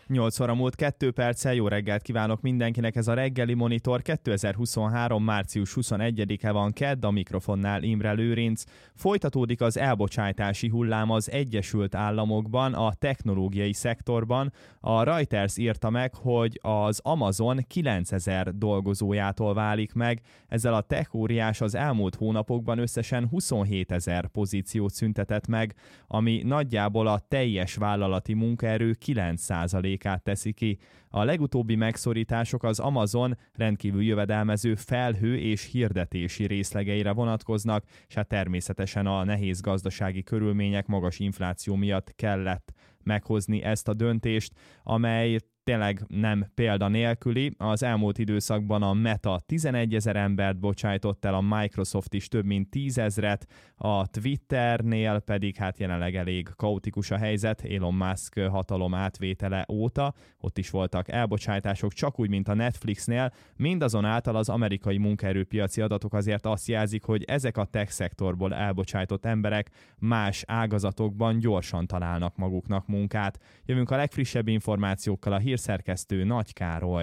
8 óra múlt 2 perccel, jó reggelt kívánok mindenkinek, ez a reggeli monitor. 2023. március 21-e van, kedd, a mikrofonnál Imre Lőrinc. Folytatódik az elbocsátási hullám az Egyesült Államokban, a technológiai szektorban. A Reuters írta meg, hogy az Amazon 9000 dolgozójától válik meg. Ezzel a tech óriás az elmúlt hónapokban összesen 27 000 pozíciót szüntetett meg, ami nagyjából a teljes vállalati munkaerő 9%-át teszi ki. A legutóbbi megszorítások az Amazon rendkívül jövedelmező felhő és hirdetési részlegeire vonatkoznak, és hát természetesen a nehéz gazdasági körülmények, magas infláció miatt kellett meghozni ezt a döntést, amely tényleg nem példa nélküli. Az elmúlt időszakban a Meta 11 000 embert bocsájtott el, a Microsoft is több mint 10 000-et, a Twitternél pedig hát jelenleg elég kaotikus a helyzet Elon Musk hatalom átvétele óta. Ott is voltak elbocsátások, csak úgy, mint a Netflixnél. Mindazonáltal az amerikai munkaerőpiaci adatok azért azt jelzik, hogy ezek a tech szektorból elbocsájtott emberek más ágazatokban gyorsan találnak maguknak munkát. Jövünk a legfrissebb információkkal, a hírszerkesztő Nagy Károly.